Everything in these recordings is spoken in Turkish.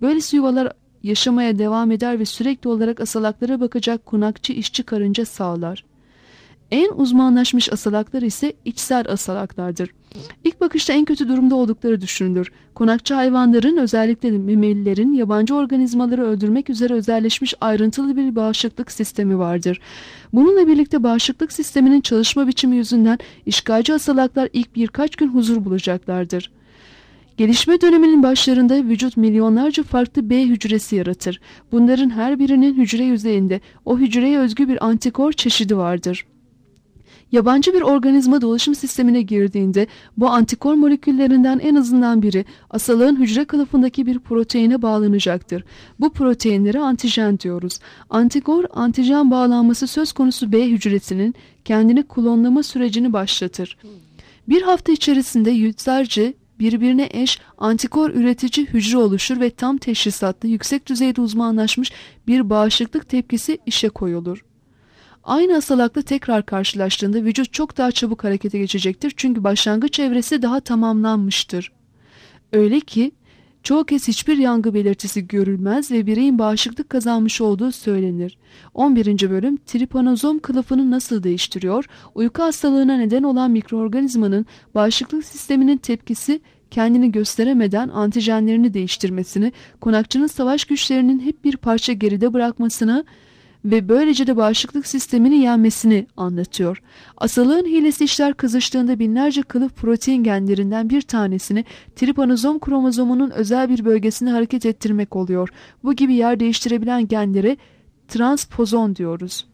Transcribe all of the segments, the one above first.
Böylesi yuvalar yaşamaya devam eder ve sürekli olarak asalaklara bakacak konakçı işçi karınca sağlar. En uzmanlaşmış asalaklar ise içsel asalaklardır. İlk bakışta en kötü durumda oldukları düşünülür. Konakçı hayvanların, özellikle memelilerin yabancı organizmaları öldürmek üzere özelleşmiş ayrıntılı bir bağışıklık sistemi vardır. Bununla birlikte bağışıklık sisteminin çalışma biçimi yüzünden işgalci asalaklar ilk birkaç gün huzur bulacaklardır. Gelişme döneminin başlarında vücut milyonlarca farklı B hücresi yaratır. Bunların her birinin hücre yüzeyinde o hücreye özgü bir antikor çeşidi vardır. Yabancı bir organizma dolaşım sistemine girdiğinde bu antikor moleküllerinden en azından biri asalığın hücre kılıfındaki bir proteine bağlanacaktır. Bu proteinlere antijen diyoruz. Antikor, antijen bağlanması söz konusu B hücresinin kendini klonlama sürecini başlatır. Bir hafta içerisinde yüzlerce birbirine eş antikor üretici hücre oluşur ve tam teşhisatlı, yüksek düzeyde uzmanlaşmış bir bağışıklık tepkisi işe koyulur. Aynı hastalıkla tekrar karşılaştığında vücut çok daha çabuk harekete geçecektir çünkü başlangıç evresi daha tamamlanmıştır. Öyle ki çoğu kez hiçbir yangı belirtisi görülmez ve bireyin bağışıklık kazanmış olduğu söylenir. 11. bölüm tripanozom kılıfını nasıl değiştiriyor? Uyku hastalığına neden olan mikroorganizmanın bağışıklık sisteminin tepkisi kendini gösteremeden antijenlerini değiştirmesini, konakçının savaş güçlerinin hep bir parça geride bırakmasını ve böylece de bağışıklık sistemini yenmesini anlatıyor. Asalığın hilesi işler kızıştığında binlerce kılıf protein genlerinden bir tanesini tripanozom kromozomunun özel bir bölgesine hareket ettirmek oluyor. Bu gibi yer değiştirebilen genlere transpozon diyoruz.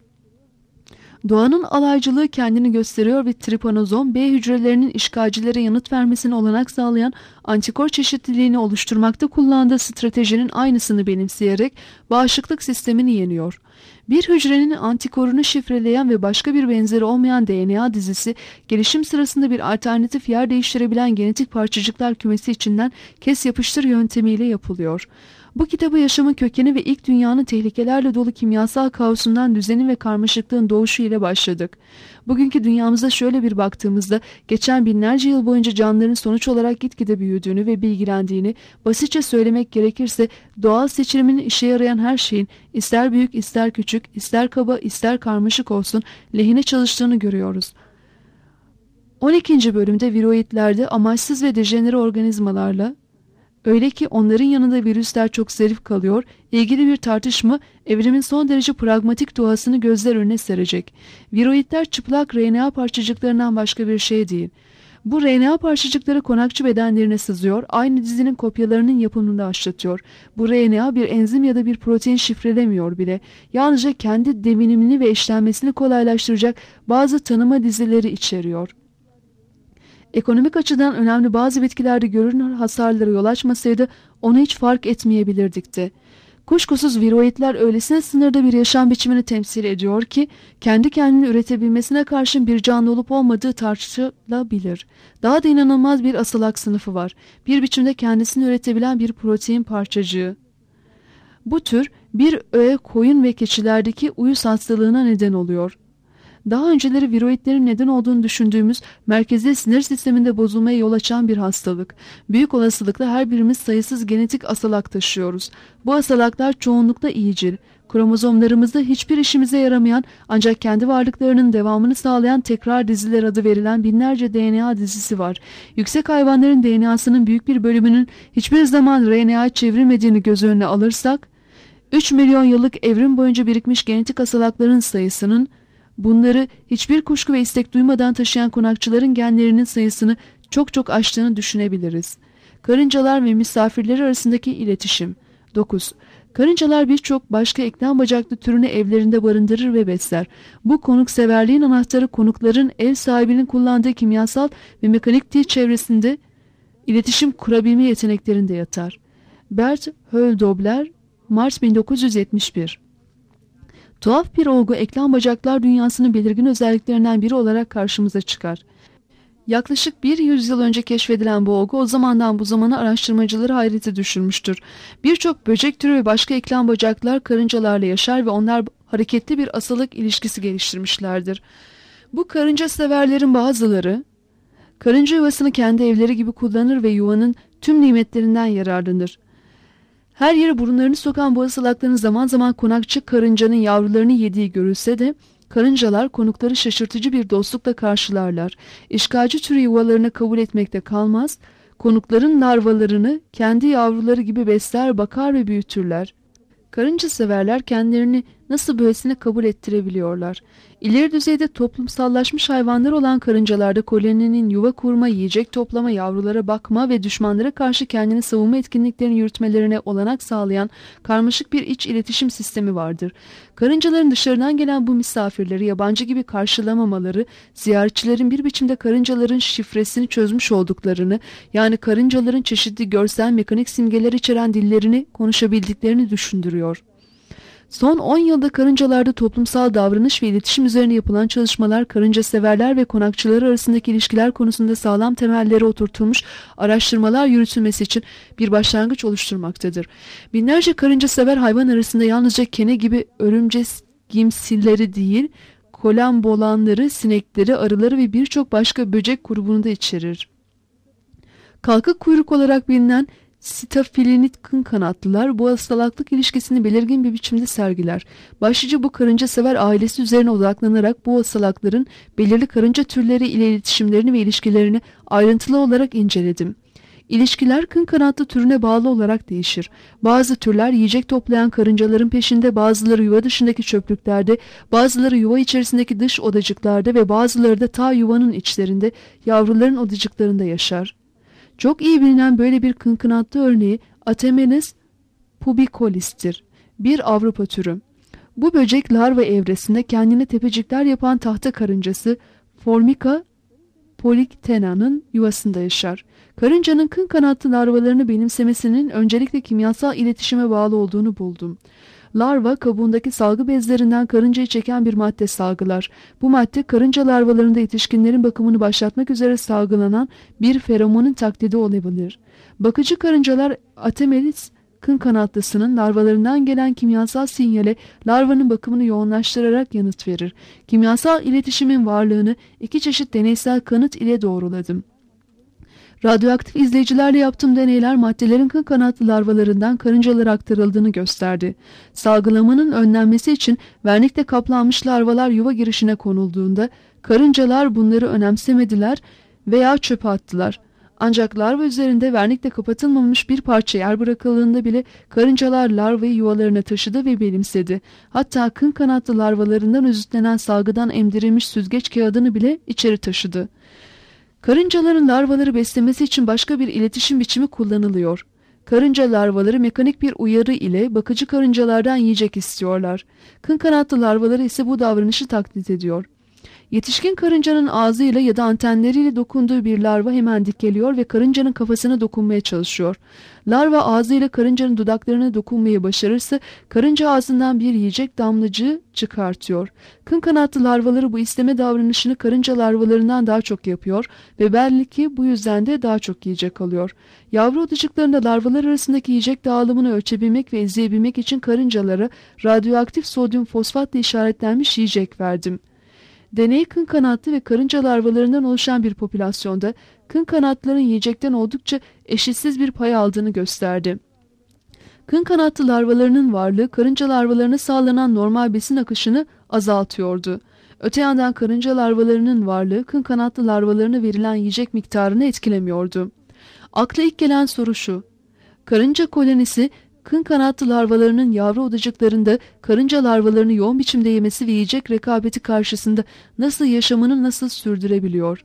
Doğanın alaycılığı kendini gösteriyor ve tripanozom B hücrelerinin işgalcilere yanıt vermesine olanak sağlayan antikor çeşitliliğini oluşturmakta kullandığı stratejinin aynısını benimseyerek bağışıklık sistemini yeniyor. Bir hücrenin antikorunu şifreleyen ve başka bir benzeri olmayan DNA dizisi, gelişim sırasında bir alternatif yer değiştirebilen genetik parçacıklar kümesi içinden kes yapıştır yöntemiyle yapılıyor. Bu kitabı yaşamın kökeni ve ilk dünyanın tehlikelerle dolu kimyasal kaosundan düzenin ve karmaşıklığın doğuşu ile başladık. Bugünkü dünyamıza şöyle bir baktığımızda geçen binlerce yıl boyunca canlıların sonuç olarak gitgide büyüdüğünü ve bilgilendiğini, basitçe söylemek gerekirse doğal seçilimin işe yarayan her şeyin ister büyük ister küçük, ister kaba ister karmaşık olsun lehine çalıştığını görüyoruz. 12. bölümde viroidlerde amaçsız ve dejenere organizmalarla, öyle ki onların yanında virüsler çok zarif kalıyor, ilgili bir tartışma evrimin son derece pragmatik doğasını gözler önüne serecek. Viroidler çıplak RNA parçacıklarından başka bir şey değil. Bu RNA parçacıkları konakçı bedenlerine sızıyor, aynı dizinin kopyalarının yapımını başlatıyor. Bu RNA bir enzim ya da bir protein şifrelemiyor bile. Yalnızca kendi devinimini ve eşlenmesini kolaylaştıracak bazı tanıma dizileri içeriyor. Ekonomik açıdan önemli bazı bitkilerde görünür hasarlara yol açmasaydı onu hiç fark etmeyebilirdik de. Kuşkusuz viroidler öylesine sınırda bir yaşam biçimini temsil ediyor ki kendi kendini üretebilmesine karşın bir canlı olup olmadığı tartışılabilir. Daha da inanılmaz bir asalak sınıfı var. Bir biçimde kendisini üretebilen bir protein parçacığı. Bu tür bir öğe koyun ve keçilerdeki uyuz hastalığına neden oluyor. Daha önceleri viroidlerin neden olduğunu düşündüğümüz merkezi sinir sisteminde bozulmaya yol açan bir hastalık. Büyük olasılıkla her birimiz sayısız genetik asalak taşıyoruz. Bu asalaklar çoğunlukla iyicil. Kromozomlarımızda hiçbir işimize yaramayan ancak kendi varlıklarının devamını sağlayan tekrar diziler adı verilen binlerce DNA dizisi var. Yüksek hayvanların DNA'sının büyük bir bölümünün hiçbir zaman RNA'ya çevrilmediğini göz önüne alırsak, 3 milyon yıllık evrim boyunca birikmiş genetik asalakların sayısının, bunları hiçbir kuşku ve istek duymadan taşıyan konakçıların genlerinin sayısını çok çok aştığını düşünebiliriz. Karıncalar ve misafirleri arasındaki iletişim. 9. Karıncalar birçok başka eklem bacaklı türünü evlerinde barındırır ve besler. Bu konukseverliğin anahtarı konukların ev sahibinin kullandığı kimyasal ve mekanik dil çevresinde iletişim kurabilme yeteneklerinde yatar. Bert Höldobler, Mart 1971. Tuhaf bir olgu eklem bacaklar dünyasının belirgin özelliklerinden biri olarak karşımıza çıkar. Yaklaşık bir yüzyıl önce keşfedilen bu olgu o zamandan bu zamana araştırmacıları hayrete düşürmüştür. Birçok böcek türü ve başka eklem bacaklar karıncalarla yaşar ve onlar hareketli bir asalık ilişkisi geliştirmişlerdir. Bu karınca severlerin bazıları karınca yuvasını kendi evleri gibi kullanır ve yuvanın tüm nimetlerinden yararlanır. Her yere burunlarını sokan bu asalakların zaman zaman konakçı karıncanın yavrularını yediği görülse de karıncalar konukları şaşırtıcı bir dostlukla karşılarlar. İşgalci türü yuvalarına kabul etmekte kalmaz, konukların larvalarını kendi yavruları gibi besler, bakar ve büyütürler. Karınca severler kendilerini nasıl böylesine kabul ettirebiliyorlar? İleri düzeyde toplumsallaşmış hayvanlar olan karıncalarda koloninin yuva kurma, yiyecek toplama, yavrulara bakma ve düşmanlara karşı kendini savunma etkinliklerini yürütmelerine olanak sağlayan karmaşık bir iç iletişim sistemi vardır. Karıncaların dışarıdan gelen bu misafirleri yabancı gibi karşılamamaları, ziyaretçilerin bir biçimde karıncaların şifresini çözmüş olduklarını, yani karıncaların çeşitli görsel mekanik simgeler içeren dillerini konuşabildiklerini düşündürüyor. Son 10 yılda karıncalarda toplumsal davranış ve iletişim üzerine yapılan çalışmalar karınca severler ve konakçılar arasındaki ilişkiler konusunda sağlam temelleri oturtulmuş araştırmalar yürütülmesi için bir başlangıç oluşturmaktadır. Binlerce karınca sever hayvan arasında yalnızca kene gibi örümcekimsilleri değil, kolambolanları, sinekleri, arıları ve birçok başka böcek grubunu da içerir. Kalkık kuyruk olarak bilinen Staphyliniid kın kanatlılar bu hastalıklık ilişkisini belirgin bir biçimde sergiler. Başlıca bu karınca sever ailesi üzerine odaklanarak bu hastalıkların belirli karınca türleri ile iletişimlerini ve ilişkilerini ayrıntılı olarak inceledim. İlişkiler kın kanatlı türüne bağlı olarak değişir. Bazı türler yiyecek toplayan karıncaların peşinde, bazıları yuva dışındaki çöplüklerde, bazıları yuva içerisindeki dış odacıklarda ve bazıları da ta yuvanın içlerinde, yavruların odacıklarında yaşar. Çok iyi bilinen böyle bir kınkınatlı örneği Atemenes pubicolis'tir. Bir Avrupa türü. Bu böcek larva evresinde kendine tepecikler yapan tahta karıncası Formica polyctena'nın yuvasında yaşar. Karıncanın kın kanatlı larvalarını benimsemesinin öncelikle kimyasal iletişime bağlı olduğunu buldum. Larva kabuğundaki salgı bezlerinden karıncayı çeken bir madde salgılar. Bu madde karınca larvalarında yetişkinlerin bakımını başlatmak üzere salgılanan bir feromonun taklidi olabilir. Bakıcı karıncalar Atemelis kın kanatlısının larvalarından gelen kimyasal sinyale larvanın bakımını yoğunlaştırarak yanıt verir. Kimyasal iletişimin varlığını iki çeşit deneysel kanıt ile doğruladım. Radyoaktif izleyicilerle yaptığım deneyler maddelerin kın kanatlı larvalarından karıncalara aktarıldığını gösterdi. Salgılamanın önlenmesi için vernikle kaplanmış larvalar yuva girişine konulduğunda karıncalar bunları önemsemediler veya çöpe attılar. Ancak larva üzerinde vernikle kapatılmamış bir parça yer bırakıldığında bile karıncalar larvayı yuvalarına taşıdı ve benimsedi. Hatta kın kanatlı larvalarından özütlenen salgıdan emdirilmiş süzgeç kağıdını bile içeri taşıdı. Karıncaların larvaları beslemesi için başka bir iletişim biçimi kullanılıyor. Karınca larvaları mekanik bir uyarı ile bakıcı karıncalardan yiyecek istiyorlar. Kın kanatlı larvaları ise bu davranışı taklit ediyor. Yetişkin karıncanın ağzıyla ya da antenleriyle dokunduğu bir larva hemen dikeliyor ve karıncanın kafasına dokunmaya çalışıyor. Larva ağzıyla karıncanın dudaklarına dokunmayı başarırsa karınca ağzından bir yiyecek damlacığı çıkartıyor. Kın kanatlı larvaları bu isteme davranışını karınca larvalarından daha çok yapıyor ve belki bu yüzden de daha çok yiyecek alıyor. Yavru odacıklarında larvalar arasındaki yiyecek dağılımını ölçebilmek ve izleyebilmek için karıncalara radyoaktif sodyum fosfatla işaretlenmiş yiyecek verdim. Deney kın kanatlı ve karınca larvalarından oluşan bir popülasyonda kın kanatlıların yiyecekten oldukça eşitsiz bir pay aldığını gösterdi. Kın kanatlı larvalarının varlığı karınca larvalarına sağlanan normal besin akışını azaltıyordu. Öte yandan karınca larvalarının varlığı kın kanatlı larvalarına verilen yiyecek miktarını etkilemiyordu. Akla ilk gelen soru şu: karınca kolonisi kın kanatlı larvalarının yavru odacıklarında karınca larvalarını yoğun biçimde yemesi ve yiyecek rekabeti karşısında yaşamını nasıl sürdürebiliyor?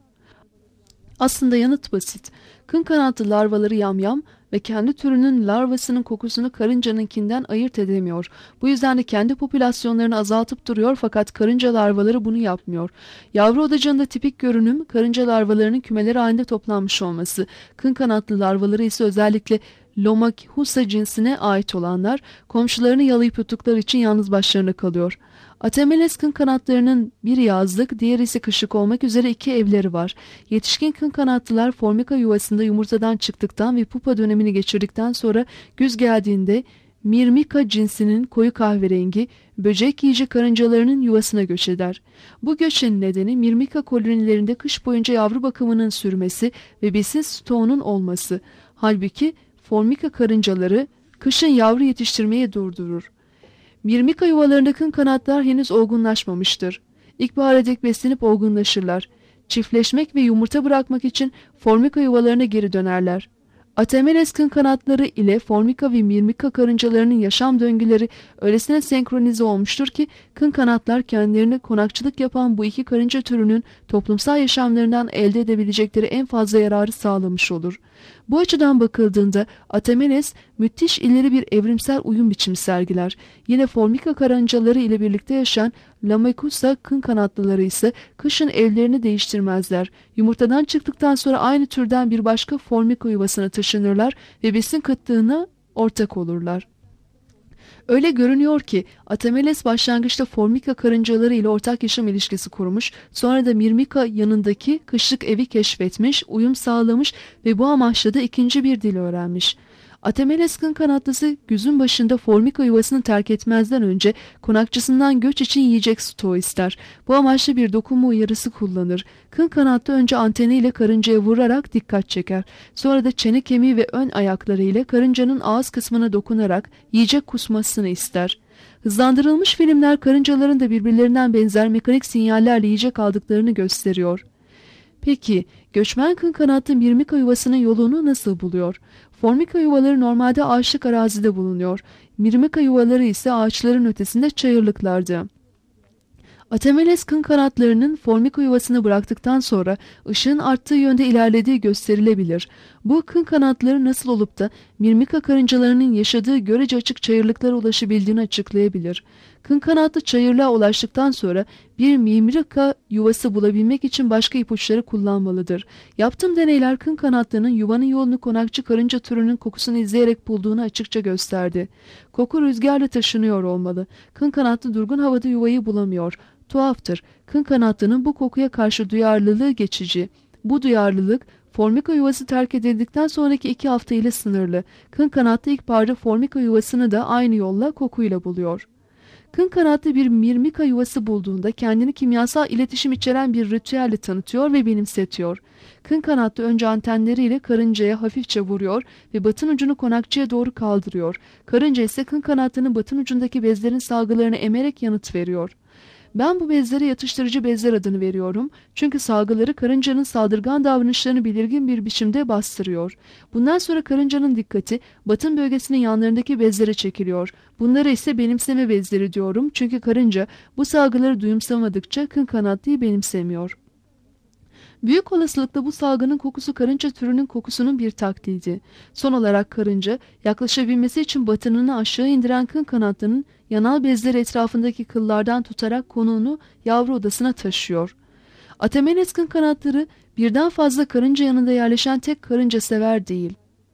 Aslında yanıt basit. Kın kanatlı larvaları yamyam ve kendi türünün larvasının kokusunu karıncanınkinden ayırt edemiyor. Bu yüzden de kendi popülasyonlarını azaltıp duruyor, fakat karınca larvaları bunu yapmıyor. Yavru odacığında tipik görünüm karınca larvalarının kümeler halinde toplanmış olması. Kın kanatlı larvaları ise özellikle Lomachusa cinsine ait olanlar komşularını yalayıp yuttukları için yalnız başlarına kalıyor. Atemeles kın kanatlarının biri yazlık, diğeri ise kışlık olmak üzere iki evleri var. Yetişkin kın kanatlılar Formica yuvasında yumurtadan çıktıktan ve pupa dönemini geçirdikten sonra güz geldiğinde Myrmica cinsinin koyu kahverengi böcek yiyici karıncalarının yuvasına göç eder. Bu göçün nedeni Myrmica kolonilerinde kış boyunca yavru bakımının sürmesi ve besin stoğunun olması. Halbuki Formica karıncaları kışın yavru yetiştirmeyi durdurur. Mirmika yuvalarında kın kanatlar henüz olgunlaşmamıştır. İlkbahara dek beslenip olgunlaşırlar. Çiftleşmek ve yumurta bırakmak için formika yuvalarına geri dönerler. Atemeles kın kanatları ile formika ve mirmika karıncalarının yaşam döngüleri öylesine senkronize olmuştur ki kın kanatlar kendilerini konakçılık yapan bu iki karınca türünün toplumsal yaşamlarından elde edebilecekleri en fazla yararı sağlamış olur. Bu açıdan bakıldığında Atemeles müthiş ileri bir evrimsel uyum biçimi sergiler. Yine formika karıncaları ile birlikte yaşayan Lamekusa kın kanatlıları ise kışın evlerini değiştirmezler. Yumurtadan çıktıktan sonra aynı türden bir başka formika yuvasına taşınırlar ve besin kıtlığına ortak olurlar. Öyle görünüyor ki Atemeles başlangıçta formika karıncaları ile ortak yaşam ilişkisi kurmuş, sonra da Mirmika yanındaki kışlık evi keşfetmiş, uyum sağlamış ve bu amaçla da ikinci bir dil öğrenmiş. Atemeles kın kanatlısı güzün başında formika yuvasını terk etmezden önce konakçısından göç için yiyecek stoğu ister. Bu amaçla bir dokunma uyarısı kullanır. Kın kanatlı önce anteniyle karıncaya vurarak dikkat çeker. Sonra da çene kemiği ve ön ayakları ile karıncanın ağız kısmına dokunarak yiyecek kusmasını ister. Hızlandırılmış filmler karıncaların da birbirlerinden benzer mekanik sinyallerle yiyecek aldıklarını gösteriyor. Peki, göçmen kın kanatlı Mirmika yuvasının yolunu nasıl buluyor? Formika yuvaları normalde ağaçlık arazide bulunuyor. Mirmika yuvaları ise ağaçların ötesinde çayırlıklardı. Atemeles kın kanatlarının formika yuvasını bıraktıktan sonra ışığın arttığı yönde ilerlediği gösterilebilir. Bu kın kanatları nasıl olup da Mirmika karıncalarının yaşadığı görece açık çayırlıklara ulaşabildiğini açıklayabilir. Kın kanatlı çayırlığa ulaştıktan sonra bir Mirmika yuvası bulabilmek için başka ipuçları kullanmalıdır. Yaptığım deneyler kın kanatlarının yuvanın yolunu konakçı karınca türünün kokusunu izleyerek bulduğunu açıkça gösterdi. Koku rüzgarla taşınıyor olmalı. Kın kanatlı durgun havada yuvayı bulamıyor. Tuhaftır. Kın kanatlının bu kokuya karşı duyarlılığı geçici. Bu duyarlılık formika yuvası terk edildikten sonraki 2 hafta ile sınırlı. Kın kanatlı ilkbaharda formika yuvasını da aynı yolla kokuyla buluyor. Kın kanatlı bir mirmika yuvası bulduğunda kendini kimyasal iletişim içeren bir ritüelle tanıtıyor ve benimsetiyor. Kın kanatlı önce antenleriyle karıncaya hafifçe vuruyor ve batın ucunu konakçıya doğru kaldırıyor. Karınca ise kın kanatlının batın ucundaki bezlerin salgılarını emerek yanıt veriyor. Ben bu bezlere yatıştırıcı bezler adını veriyorum. Çünkü salgıları karıncanın saldırgan davranışlarını belirgin bir biçimde bastırıyor. Bundan sonra karıncanın dikkati batın bölgesinin yanlarındaki bezlere çekiliyor. Bunlara ise benimseme bezleri diyorum. Çünkü karınca bu salgıları duyumsamadıkça kın kanatlıyı benimsemiyor. Büyük olasılıkla bu salgının kokusu karınca türünün kokusunun bir taklidi. Son olarak karınca yaklaşabilmesi için batınını aşağı indiren kın kanatlının yanal bezleri etrafındaki kıllardan tutarak konuğunu yavru odasına taşıyor. Atemeles kın kanatları birden fazla karınca yanında yerleşen tek karınca sever değil.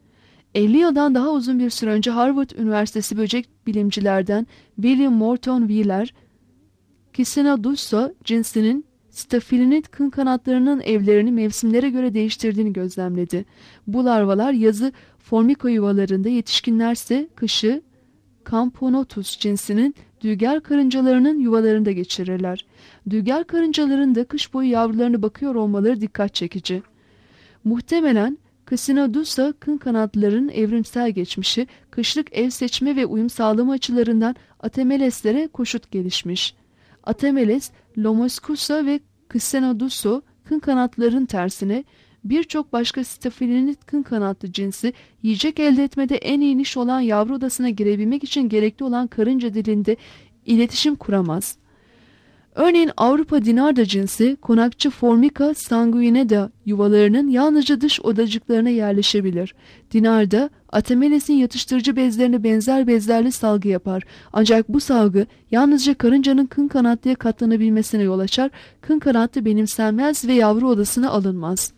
50 yıldan daha uzun bir süre önce Harvard Üniversitesi böcek bilimcilerden William Morton Wheeler, Kissena cinsinin stafilinit kın kanatlarının evlerini mevsimlere göre değiştirdiğini gözlemledi. Bu larvalar yazı formika yuvalarında, yetişkinlerse kışı Camponotus cinsinin düğer karıncalarının yuvalarında geçirirler. Düğer karıncaların da kış boyu yavrularına bakıyor olmaları dikkat çekici. Muhtemelen Kissena kın kanatlarının evrimsel geçmişi, kışlık ev seçme ve uyum sağlama açılarından Atemeleslere koşut gelişmiş. Atemeles, Lomoscusa ve Kissena kın kanatların tersine birçok başka stafilinit kın kanatlı cinsi yiyecek elde etmede en iyi niş olan yavru odasına girebilmek için gerekli olan karınca dilinde iletişim kuramaz. Örneğin Avrupa dinarda cinsi konakçı Formica sanguinea yuvalarının yalnızca dış odacıklarına yerleşebilir. Dinarda Atemeles'in yatıştırıcı bezlerine benzer bezlerle salgı yapar. Ancak bu salgı yalnızca karıncanın kın kanatlıya katlanabilmesine yol açar. Kın kanatlı benimsenmez ve yavru odasına alınmaz.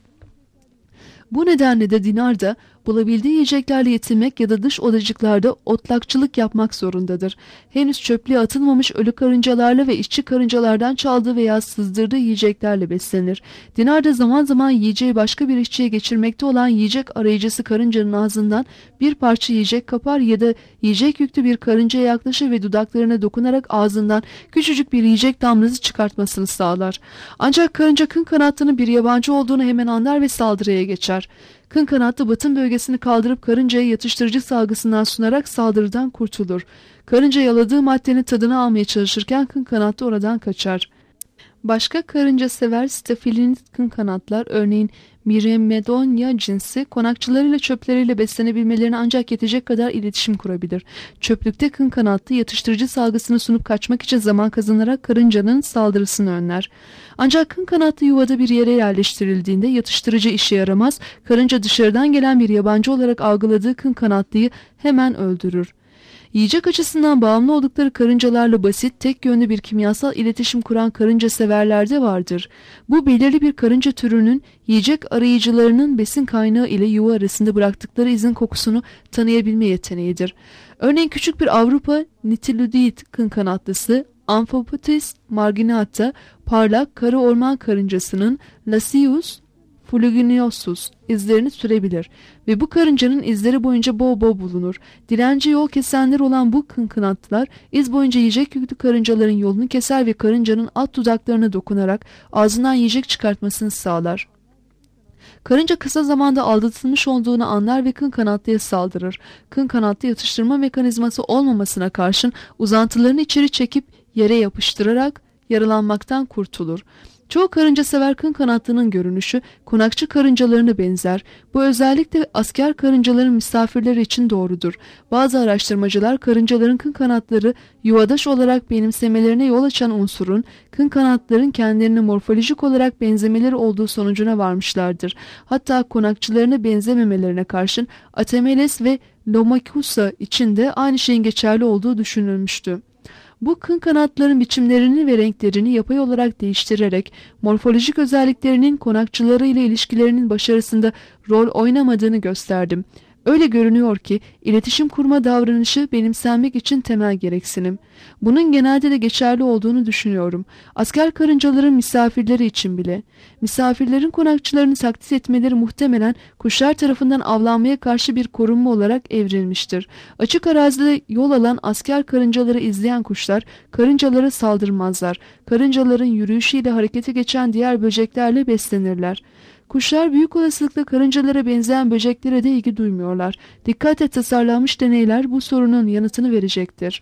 Bu nedenle de dinarda bulabildiği yiyeceklerle yetinmek ya da dış odacıklarda otlakçılık yapmak zorundadır. Henüz çöplüğe atılmamış ölü karıncalarla ve işçi karıncalardan çaldığı veya sızdırdığı yiyeceklerle beslenir. Dinarda zaman zaman yiyeceği başka bir işçiye geçirmekte olan yiyecek arayıcısı karıncanın ağzından bir parça yiyecek kapar ya da yiyecek yüklü bir karıncaya yaklaşır ve dudaklarına dokunarak ağzından küçücük bir yiyecek damlası çıkartmasını sağlar. Ancak karınca kın kanatlının bir yabancı olduğunu hemen anlar ve saldırıya geçer. Kın kanatlı batın bölgesini kaldırıp karıncaya yatıştırıcı salgısından sunarak saldırıdan kurtulur. Karınca yaladığı maddenin tadını almaya çalışırken kın kanatlı oradan kaçar. Başka karınca sever stafilinit kın kanatlar, örneğin Myrmedonia cinsi, konakçılarıyla çöpleriyle beslenebilmelerine ancak yetecek kadar iletişim kurabilir. Çöplükte kın kanatlı yatıştırıcı salgısını sunup kaçmak için zaman kazanarak karıncanın saldırısını önler. Ancak kın kanatlı yuvada bir yere yerleştirildiğinde yatıştırıcı işe yaramaz, karınca dışarıdan gelen bir yabancı olarak algıladığı kın kanatlıyı hemen öldürür. Yiyecek açısından bağımlı oldukları karıncalarla basit, tek yönlü bir kimyasal iletişim kuran karınca severlerde vardır. Bu belirli bir karınca türünün yiyecek arayıcılarının besin kaynağı ile yuva arasında bıraktıkları izin kokusunu tanıyabilme yeteneğidir. Örneğin küçük bir Avrupa Nitiludid kın kanatlısı Amphipotis marginata, parlak kara orman karıncasının Lasius fuliginosus izlerini sürebilir ve bu karıncanın izleri boyunca bol bol bulunur. Dilenci yol kesenler olan bu kınkınatlılar iz boyunca yiyecek yüklü karıncaların yolunu keser ve karıncanın alt dudaklarına dokunarak ağzından yiyecek çıkartmasını sağlar. Karınca kısa zamanda aldatılmış olduğunu anlar ve kın kanatlıya saldırır. Kın kanatlı yatıştırma mekanizması olmamasına karşın uzantılarını içeri çekip yere yapıştırarak yaralanmaktan kurtulur. Çoğu karınca sever kın kanatlının görünüşü konakçı karıncalarına benzer. Bu özellikle asker karıncaların misafirleri için doğrudur. Bazı araştırmacılar karıncaların kın kanatları yuvadaş olarak benimsemelerine yol açan unsurun kın kanatların kendilerine morfolojik olarak benzemeleri olduğu sonucuna varmışlardır. Hatta konakçılarına benzememelerine karşın Atemeles ve Lomachusa için de aynı şeyin geçerli olduğu düşünülmüştü. Bu kın kanatların biçimlerini ve renklerini yapay olarak değiştirerek morfolojik özelliklerinin konakçıları ile ilişkilerinin başarısında rol oynamadığını gösterdim. Öyle görünüyor ki iletişim kurma davranışı benimsenmek için temel gereksinim. Bunun genelde de geçerli olduğunu düşünüyorum. Asker karıncaların misafirleri için bile. Misafirlerin konakçılarını taklit etmeleri muhtemelen kuşlar tarafından avlanmaya karşı bir korunma olarak evrilmiştir. Açık arazide yol alan asker karıncaları izleyen kuşlar karıncalara saldırmazlar. Karıncaların yürüyüşüyle harekete geçen diğer böceklerle beslenirler. Kuşlar büyük olasılıkla karıncalara benzeyen böceklere de ilgi duymuyorlar. Dikkatle tasarlanmış deneyler bu sorunun yanıtını verecektir.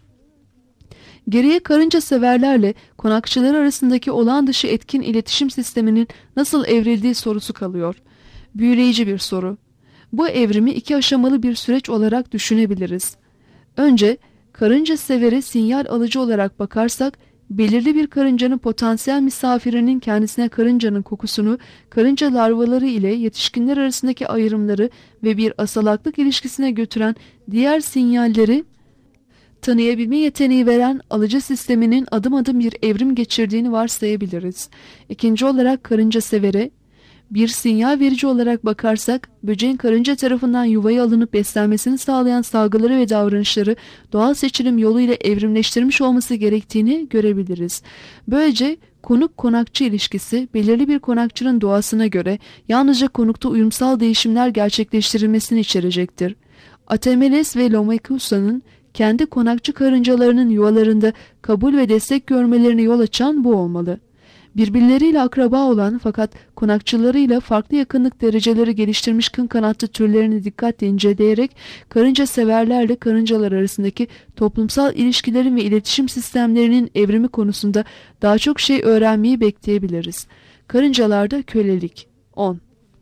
Geriye karınca severlerle konakçılar arasındaki olağan dışı etkin iletişim sisteminin nasıl evrildiği sorusu kalıyor. Büyüleyici bir soru. Bu evrimi iki aşamalı bir süreç olarak düşünebiliriz. Önce karınca severe sinyal alıcı olarak bakarsak, belirli bir karıncanın potansiyel misafirinin kendisine karıncanın kokusunu, karınca larvaları ile yetişkinler arasındaki ayrımları ve bir asalaklık ilişkisine götüren diğer sinyalleri tanıyabilme yeteneği veren alıcı sisteminin adım adım bir evrim geçirdiğini varsayabiliriz. İkinci olarak karınca severe bir sinyal verici olarak bakarsak, böceğin karınca tarafından yuvaya alınıp beslenmesini sağlayan salgıları ve davranışları doğal seçilim yoluyla evrimleştirmiş olması gerektiğini görebiliriz. Böylece konuk-konakçı ilişkisi belirli bir konakçının doğasına göre yalnızca konukta uyumsal değişimler gerçekleştirilmesini içerecektir. Atemeles ve Lomachusa'nın kendi konakçı karıncalarının yuvalarında kabul ve destek görmelerine yol açan bu olmalı. Birbirleriyle akraba olan fakat konakçılarıyla farklı yakınlık dereceleri geliştirmiş kın kanatlı türlerini dikkatle inceleyerek karınca severlerle karıncalar arasındaki toplumsal ilişkilerin ve iletişim sistemlerinin evrimi konusunda daha çok şey öğrenmeyi bekleyebiliriz. Karıncalarda kölelik 10.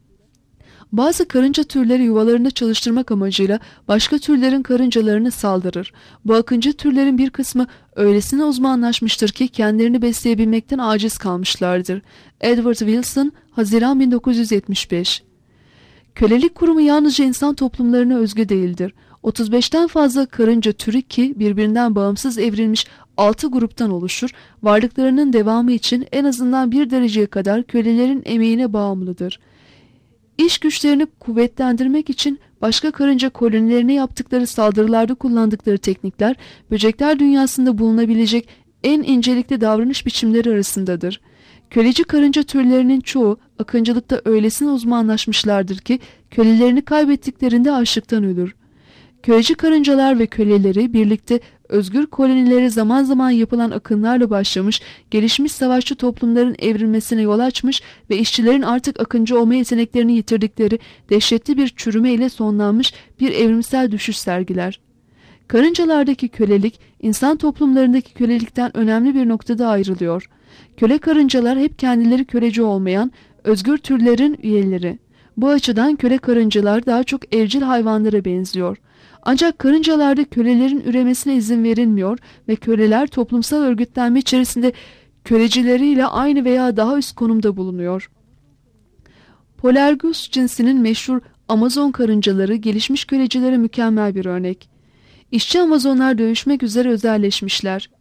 Bazı karınca türleri yuvalarında çalıştırmak amacıyla başka türlerin karıncalarını saldırır. Bu akıncı türlerin bir kısmı öylesine uzmanlaşmıştır ki kendilerini besleyebilmekten aciz kalmışlardır. Edward Wilson, Haziran 1975. Kölelik kurumu yalnızca insan toplumlarına özgü değildir. 35'ten fazla karınca türü ki birbirinden bağımsız evrilmiş 6 gruptan oluşur, varlıklarının devamı için en azından bir dereceye kadar kölelerin emeğine bağımlıdır. İş güçlerini kuvvetlendirmek için başka karınca kolonilerine yaptıkları saldırılarda kullandıkları teknikler, böcekler dünyasında bulunabilecek en incelikli davranış biçimleri arasındadır. Köleci karınca türlerinin çoğu akıncılıkta öylesine uzmanlaşmışlardır ki kölelerini kaybettiklerinde açlıktan ölür. Köleci karıncalar ve köleleri birlikte özgür kolonileri zaman zaman yapılan akınlarla başlamış, gelişmiş savaşçı toplumların evrilmesine yol açmış ve işçilerin artık akıncı olma yeteneklerini yitirdikleri dehşetli bir çürüme ile sonlanmış bir evrimsel düşüş sergiler. Karıncalardaki kölelik, insan toplumlarındaki kölelikten önemli bir noktada ayrılıyor. Köle karıncalar hep kendileri köleci olmayan, özgür türlerin üyeleri. Bu açıdan köle karıncalar daha çok evcil hayvanlara benziyor. Ancak karıncalarda kölelerin üremesine izin verilmiyor ve köleler toplumsal örgütlenme içerisinde kölecileriyle aynı veya daha üst konumda bulunuyor. Polargus cinsinin meşhur Amazon karıncaları gelişmiş kölecilere mükemmel bir örnek. İşçi Amazonlar dövüşmek üzere özelleşmişler.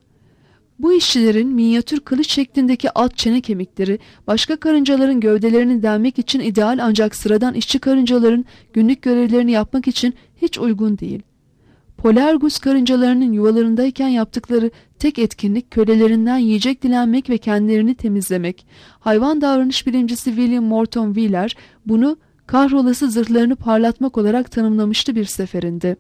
Bu işçilerin minyatür kılıç şeklindeki alt çene kemikleri başka karıncaların gövdelerini delmek için ideal, ancak sıradan işçi karıncaların günlük görevlerini yapmak için hiç uygun değil. Polargus karıncalarının yuvalarındayken yaptıkları tek etkinlik kölelerinden yiyecek dilenmek ve kendilerini temizlemek. Hayvan davranış bilimcisi William Morton Wheeler bunu kahrolası zırhlarını parlatmak olarak tanımlamıştı bir seferinde.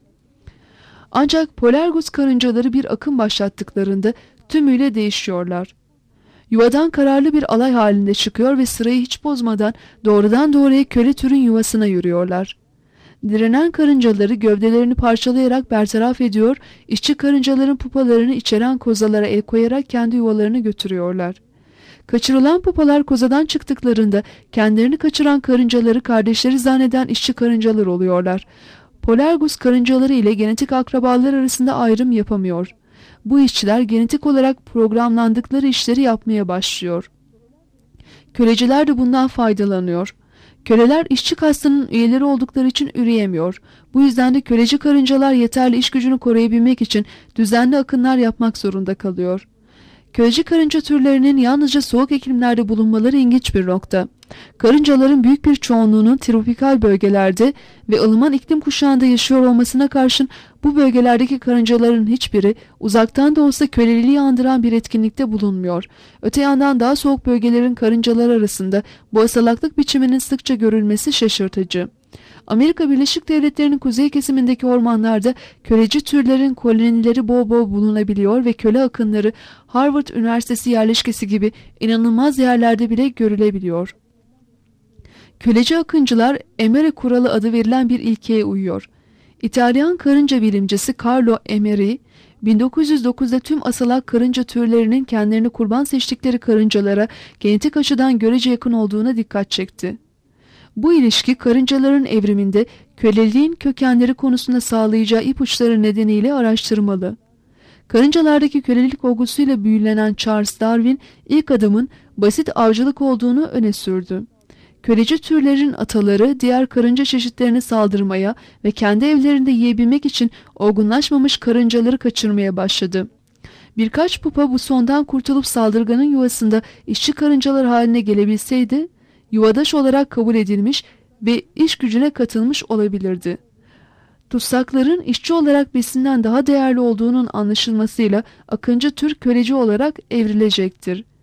Ancak Polargus karıncaları bir akım başlattıklarında tümüyle değişiyorlar. Yuvadan kararlı bir alay halinde çıkıyor ve sırayı hiç bozmadan doğrudan doğruya köle türün yuvasına yürüyorlar. Direnen karıncaları gövdelerini parçalayarak bertaraf ediyor, işçi karıncaların pupalarını içeren kozalara el koyarak kendi yuvalarına götürüyorlar. Kaçırılan pupalar kozadan çıktıklarında kendilerini kaçıran karıncaları kardeşleri zanneden işçi karıncalar oluyorlar. Polargus karıncaları ile genetik akrabalar arasında ayrım yapamıyor. Bu işçiler genetik olarak programlandıkları işleri yapmaya başlıyor. Köleciler de bundan faydalanıyor. Köleler işçi kastının üyeleri oldukları için üreyemiyor. Bu yüzden de köleci karıncalar yeterli iş gücünü koruyabilmek için düzenli akınlar yapmak zorunda kalıyor. Köleci karınca türlerinin yalnızca soğuk iklimlerde bulunmaları ilginç bir nokta. Karıncaların büyük bir çoğunluğunun tropikal bölgelerde ve ılıman iklim kuşağında yaşıyor olmasına karşın bu bölgelerdeki karıncaların hiçbiri uzaktan da olsa köleliği andıran bir etkinlikte bulunmuyor. Öte yandan daha soğuk bölgelerin karıncalar arasında bu asalaklık biçiminin sıkça görülmesi şaşırtıcı. Amerika Birleşik Devletleri'nin kuzey kesimindeki ormanlarda köleci türlerin kolonileri bol bol bulunabiliyor ve köle akınları Harvard Üniversitesi yerleşkesi gibi inanılmaz yerlerde bile görülebiliyor. Köleci akıncılar Emery kuralı adı verilen bir ilkeye uyuyor. İtalyan karınca bilimcisi Carlo Emery, 1909'da tüm asalak karınca türlerinin kendilerini kurban seçtikleri karıncalara genetik açıdan görece yakın olduğuna dikkat çekti. Bu ilişki karıncaların evriminde köleliğin kökenleri konusunda sağlayacağı ipuçları nedeniyle araştırmalı. Karıncalardaki kölelik olgusuyla büyülenen Charles Darwin ilk adımın basit avcılık olduğunu öne sürdü. Köleci türlerin ataları diğer karınca çeşitlerine saldırmaya ve kendi evlerinde yiyebilmek için olgunlaşmamış karıncaları kaçırmaya başladı. Birkaç pupa bu sondan kurtulup saldırganın yuvasında işçi karıncalar haline gelebilseydi, yuvadaş olarak kabul edilmiş ve iş gücüne katılmış olabilirdi. Tutsakların işçi olarak besinden daha değerli olduğunun anlaşılmasıyla akıncı tür köleci olarak evrilecektir.